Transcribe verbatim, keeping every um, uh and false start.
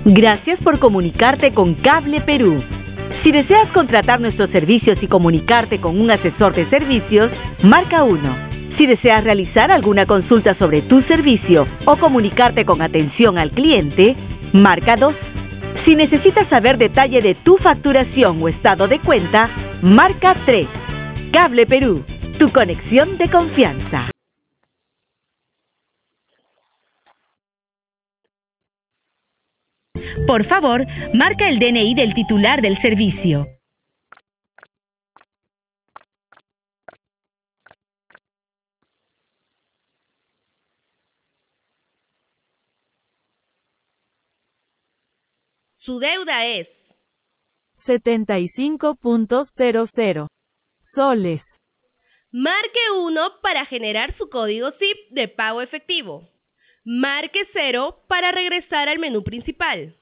Gracias por comunicarte con Cable Perú. Si deseas contratar nuestros servicios y comunicarte con un asesor de servicios, marca uno. Si deseas realizar alguna consulta sobre tu servicio o comunicarte con atención al cliente, marca dos. Si necesitas saber detalle de tu facturación o estado de cuenta, marca tres. Cable Perú, tu conexión de confianza. Por favor, marca el D N I del titular del servicio. Su deuda es setenta y cinco punto cero cero soles. Marque uno para generar su código S I P de pago efectivo. Marque cero para regresar al menú principal.